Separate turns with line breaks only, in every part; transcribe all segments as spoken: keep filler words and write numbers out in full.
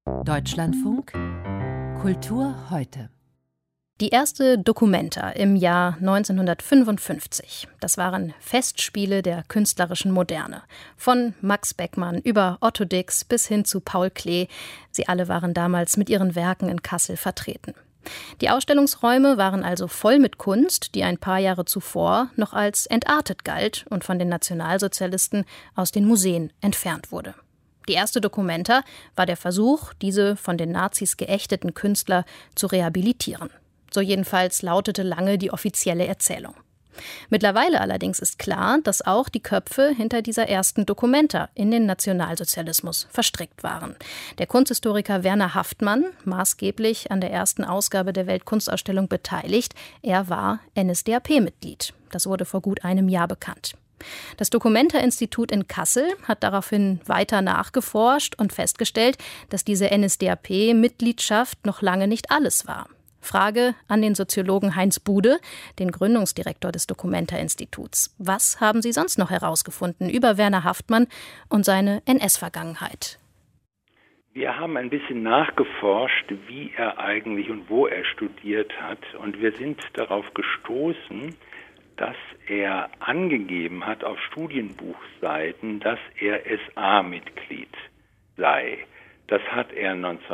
Deutschlandfunk Kultur heute.
Die erste Documenta im Jahr neunzehnhundertfünfundfünfzig. Das waren Festspiele der künstlerischen Moderne. Von Max Beckmann über Otto Dix bis hin zu Paul Klee. Sie alle waren damals mit ihren Werken in Kassel vertreten. Die Ausstellungsräume waren also voll mit Kunst, die ein paar Jahre zuvor noch als entartet galt und von den Nationalsozialisten aus den Museen entfernt wurde. Die erste Documenta war der Versuch, diese von den Nazis geächteten Künstler zu rehabilitieren. So jedenfalls lautete lange die offizielle Erzählung. Mittlerweile allerdings ist klar, dass auch die Köpfe hinter dieser ersten Documenta in den Nationalsozialismus verstrickt waren. Der Kunsthistoriker Werner Haftmann, maßgeblich an der ersten Ausgabe der Weltkunstausstellung beteiligt, er war N S D A P-Mitglied. Das wurde vor gut einem Jahr bekannt. Das Documenta-Institut in Kassel hat daraufhin weiter nachgeforscht und festgestellt, dass diese N S D A P-Mitgliedschaft noch lange nicht alles war. Frage an den Soziologen Heinz Bude, den Gründungsdirektor des Documenta-Instituts. Was haben Sie sonst noch herausgefunden über Werner Haftmann und seine N S-Vergangenheit?
Wir haben ein bisschen nachgeforscht, wie er eigentlich und wo er studiert hat. Und wir sind darauf gestoßen, dass er angegeben hat auf Studienbuchseiten, dass er S A-Mitglied sei. Das hat er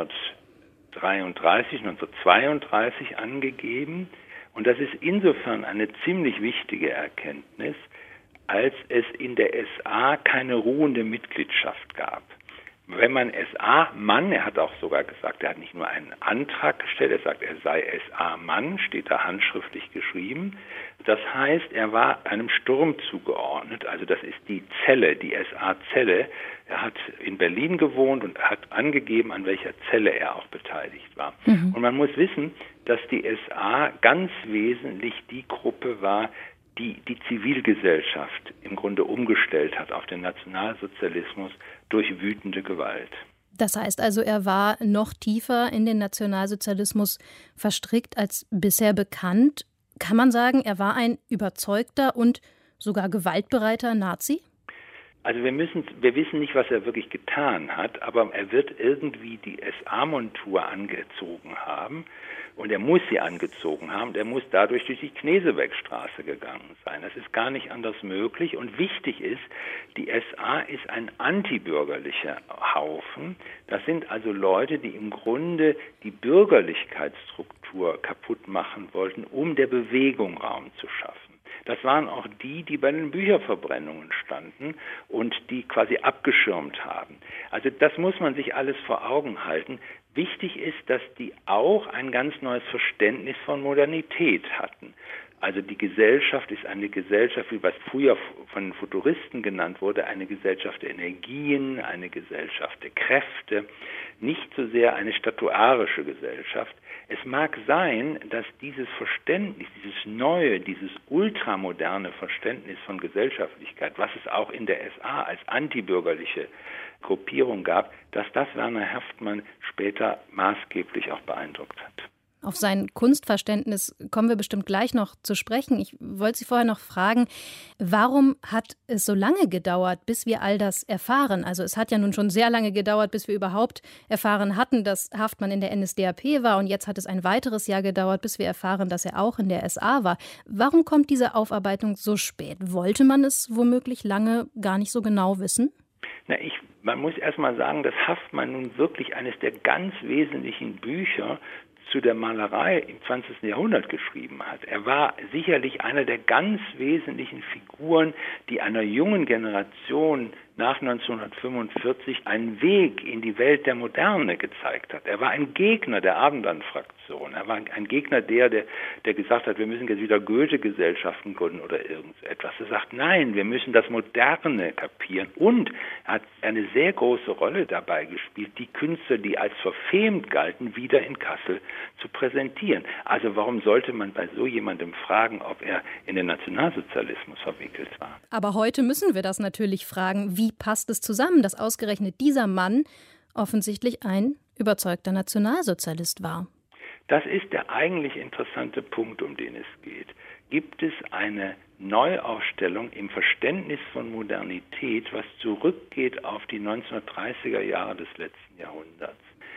neunzehnhundertdreiunddreißig, neunzehnhundertzweiunddreißig angegeben. Und das ist insofern eine ziemlich wichtige Erkenntnis, als es in der S A keine ruhende Mitgliedschaft gab. Wenn man S A-Mann, er hat auch sogar gesagt, er hat nicht nur einen Antrag gestellt, er sagt, er sei S A-Mann, steht da handschriftlich geschrieben. Das heißt, er war einem Sturm zugeordnet, also das ist die Zelle, die S A-Zelle. Er hat in Berlin gewohnt und hat angegeben, an welcher Zelle er auch beteiligt war. Mhm. Und man muss wissen, dass die S A ganz wesentlich die Gruppe war, die die Zivilgesellschaft im Grunde umgestellt hat auf den Nationalsozialismus durch wütende Gewalt.
Das heißt also, er war noch tiefer in den Nationalsozialismus verstrickt als bisher bekannt. Kann man sagen, er war ein überzeugter und sogar gewaltbereiter Nazi?
Also wir müssen, wir wissen nicht, was er wirklich getan hat, aber er wird irgendwie die S A-Montur angezogen haben und er muss sie angezogen haben. Er muss dadurch durch die Knesebeckstraße gegangen sein. Das ist gar nicht anders möglich und wichtig ist, die S A ist ein antibürgerlicher Haufen. Das sind also Leute, die im Grunde die Bürgerlichkeitsstruktur kaputt machen wollten, um der Bewegung Raum zu schaffen. Das waren auch die, die bei den Bücherverbrennungen standen und die quasi abgeschirmt haben. Also das muss man sich alles vor Augen halten. Wichtig ist, dass die auch ein ganz neues Verständnis von Modernität hatten. Also die Gesellschaft ist eine Gesellschaft, wie was früher von Futuristen genannt wurde, eine Gesellschaft der Energien, eine Gesellschaft der Kräfte, nicht so sehr eine statuarische Gesellschaft. Es mag sein, dass dieses Verständnis, dieses neue, dieses ultramoderne Verständnis von Gesellschaftlichkeit, was es auch in der S A als antibürgerliche Gruppierung gab, dass das Werner Haftmann später maßgeblich auch beeindruckt hat.
Auf sein Kunstverständnis kommen wir bestimmt gleich noch zu sprechen. Ich wollte Sie vorher noch fragen, warum hat es so lange gedauert, bis wir all das erfahren? Also es hat ja nun schon sehr lange gedauert, bis wir überhaupt erfahren hatten, dass Haftmann in der N S D A P war. Und jetzt hat es ein weiteres Jahr gedauert, bis wir erfahren, dass er auch in der S A war. Warum kommt diese Aufarbeitung so spät? Wollte man es womöglich lange gar nicht so genau wissen?
Na, ich, man muss erst mal sagen, dass Haftmann nun wirklich eines der ganz wesentlichen Bücher zu der Malerei im zwanzigsten Jahrhundert geschrieben hat. Er war sicherlich einer der ganz wesentlichen Figuren, die einer jungen Generation nach neunzehnhundertfünfundvierzig einen Weg in die Welt der Moderne gezeigt hat. Er war ein Gegner der Abendland-Fraktion. Er war ein Gegner der, der, der gesagt hat, wir müssen jetzt wieder Goethe-Gesellschaften gründen oder irgendetwas. Er sagt, nein, wir müssen das Moderne kapieren. Und er hat eine sehr große Rolle dabei gespielt, die Künstler, die als verfemt galten, wieder in Kassel zu präsentieren. Also warum sollte man bei so jemandem fragen, ob er in den Nationalsozialismus verwickelt war?
Aber heute müssen wir das natürlich fragen. Wie passt es zusammen, dass ausgerechnet dieser Mann offensichtlich ein überzeugter Nationalsozialist war?
Das ist der eigentlich interessante Punkt, um den es geht. Gibt es eine Neuaufstellung im Verständnis von Modernität, was zurückgeht auf die neunzehnhundertdreißiger Jahre des letzten Jahrhunderts?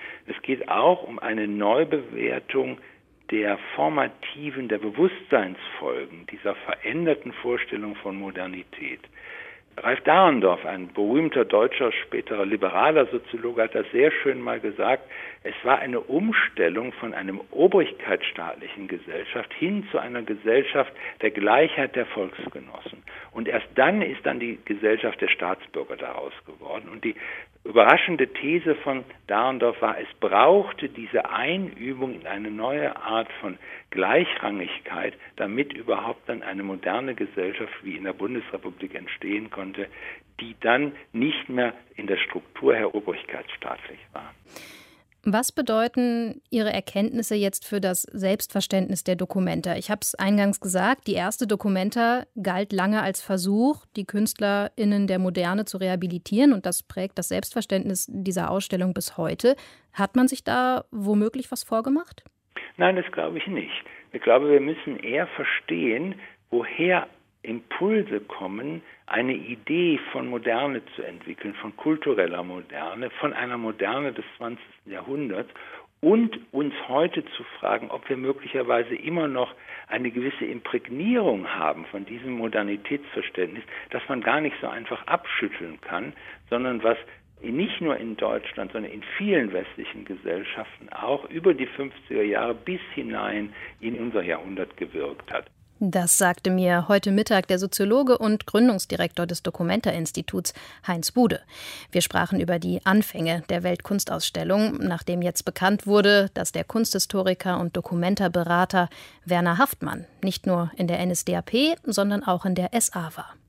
geht auch um eine Neubewertung der formativen, der Bewusstseinsfolgen dieser veränderten Vorstellung von Modernität. Ralph Dahrendorf, ein berühmter deutscher, späterer liberaler Soziologe, hat das sehr schön mal gesagt, es war eine Umstellung von einem obrigkeitsstaatlichen Gesellschaft hin zu einer Gesellschaft der Gleichheit der Volksgenossen. Und erst dann ist dann die Gesellschaft der Staatsbürger daraus geworden. Und die überraschende These von Dahrendorf war, es brauchte diese Einübung in eine neue Art von Gleichrangigkeit, damit überhaupt dann eine moderne Gesellschaft wie in der Bundesrepublik entstehen konnte, die dann nicht mehr in der Struktur her obrigkeitsstaatlich war.
Was bedeuten Ihre Erkenntnisse jetzt für das Selbstverständnis der Documenta? Ich habe es eingangs gesagt, die erste Documenta galt lange als Versuch, die KünstlerInnen der Moderne zu rehabilitieren, und das prägt das Selbstverständnis dieser Ausstellung bis heute. Hat man sich da womöglich was vorgemacht?
Nein, das glaube ich nicht. Ich glaube, wir müssen eher verstehen, woher Impulse kommen, eine Idee von Moderne zu entwickeln, von kultureller Moderne, von einer Moderne des zwanzigsten Jahrhunderts, und uns heute zu fragen, ob wir möglicherweise immer noch eine gewisse Imprägnierung haben von diesem Modernitätsverständnis, das man gar nicht so einfach abschütteln kann, sondern was nicht nur in Deutschland, sondern in vielen westlichen Gesellschaften auch über die fünfziger Jahre bis hinein in unser Jahrhundert gewirkt hat.
Das sagte mir heute Mittag der Soziologe und Gründungsdirektor des Documenta-Instituts Heinz Bude. Wir sprachen über die Anfänge der Weltkunstausstellung, nachdem jetzt bekannt wurde, dass der Kunsthistoriker und Documenta-Berater Werner Haftmann nicht nur in der N S D A P, sondern auch in der S A war.